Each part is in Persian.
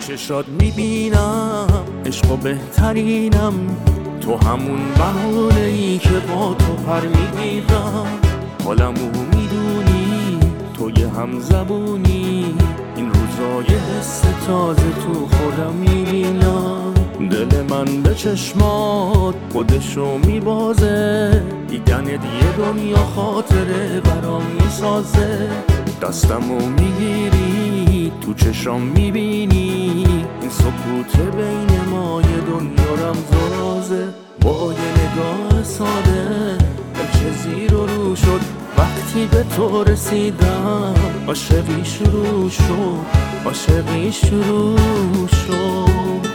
چشات میبینم عشق و بهترینم، تو همون بهانه‌ای که با تو پر میگیرم. حالمو میدونی تو یه هم زبونی، این روزای حس تازه تو خودم میبینم. دل من به چشمات خودشو میبازه، دیدن یه دنیا خاطره برام میسازه. دستمو میگیری تو چشام میبینی، این سکوت بین ما یه دنیا رمز و رازه. با یه نگاه ساده چه زیر و رو شد، وقتی به تو رسیدم عاشقی شروع شد، عاشقی شروع شد.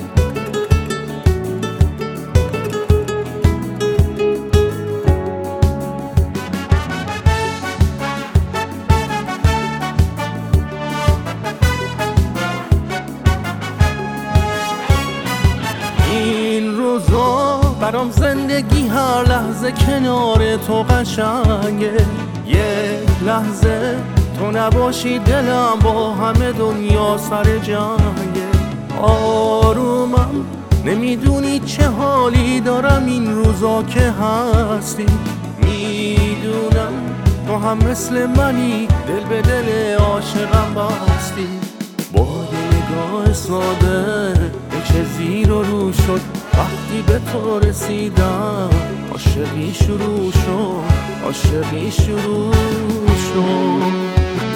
این روزا برام زندگی هر لحظه کنار تو قشنگه. یه لحظه تو نباشی دلم با همه دنیا سر جنگه. آرومم نمیدونی چه حالی دارم این روزا که هستی. میدونم تو هم مثل منی، دل به دل عاشقم بستی. با یه نگاه ساده چه زیر و رو شد، وقتی به تو رسیدم عاشقی شروع شد، عاشقی شروع شد.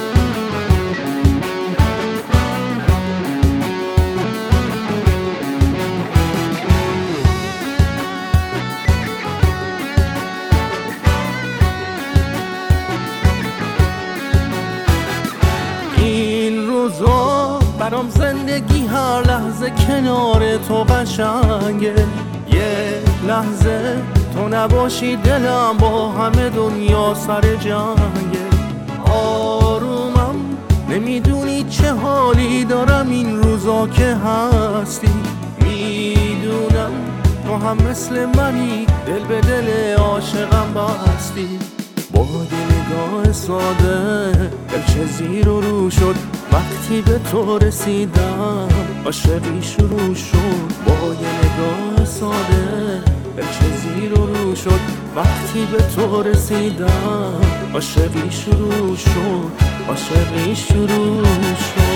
این روزا برام زندگی هر لحظه کنار تو قشنگه. یه لحظه تو نباشی دلم با همه دنیا سر جنگه. آرومم نمیدونی چه حالی دارم این روزا که هستی. میدونم تو هم مثل منی، دل به دل عاشقم بستی. با یه نگاه ساده دل چه زیر و رو شد، وقتی به تو رسیدم عاشقی شروع شد. با یه نگاه ساده دل چه زیر و رو شد، وقتی به تو رسیدم عاشقی شروع شد، عاشقی شروع شد.